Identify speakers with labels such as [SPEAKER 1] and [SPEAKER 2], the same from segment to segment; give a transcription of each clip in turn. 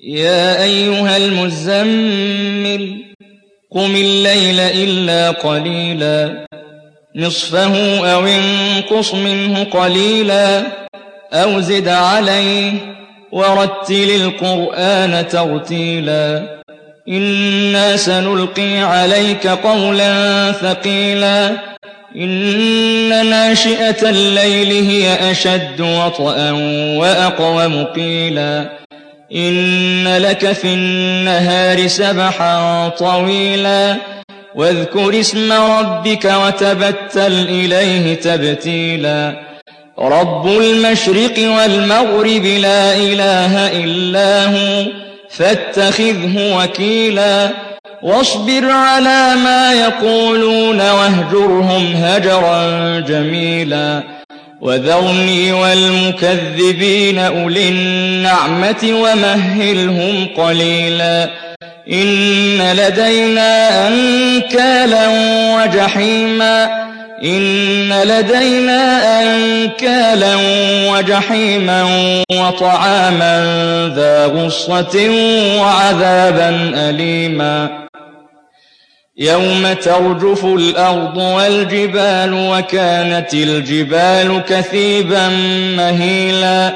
[SPEAKER 1] يا أيها المزمل قم الليل إلا قليلا نصفه أو انقص منه قليلا أو زد عليه ورتل القرآن ترتيلا إنا سنلقي عليك قولا ثقيلا إن ناشئة الليل هي أشد وطئا وأقوم قيلا إن لك في النهار سبحا طويلا واذكر اسم ربك وتبتل إليه تبتيلا رب المشرق والمغرب لا إله إلا هو فاتخذه وكيلا واصبر على ما يقولون واهجرهم هجرا جميلا وذرني والمكذبين أولي النعمة ومهلهم قليلا إن لدينا أنكالا وجحيما وطعاما ذا غصة وعذابا أليما يوم ترجف الأرض والجبال وكانت الجبال كثيبا مهيلا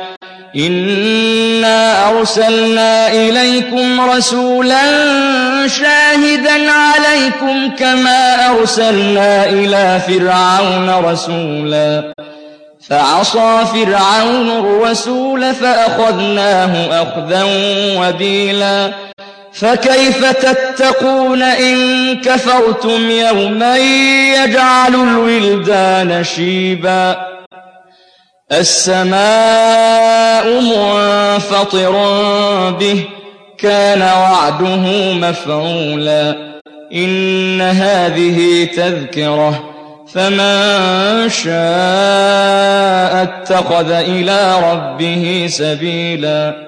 [SPEAKER 1] إنا أرسلنا إليكم رسولا شاهدا عليكم كما أرسلنا إلى فرعون رسولا فعصى فرعون الرسول فأخذناه أخذا وبيلا فكيف تتقون إن كفرتم يوما يجعل الولدان شيبا السماء منفطر به كان وعده مفعولا إن هذه تذكرة فمن شاء اتخذ إلى ربه سبيلا